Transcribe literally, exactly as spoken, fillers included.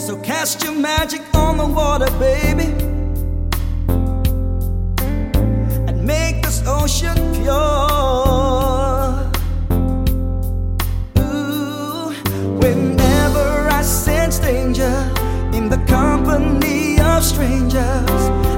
So cast your magic on the water, baby, and make this ocean pure. Ooh, whenever I sense danger in the company of strangers,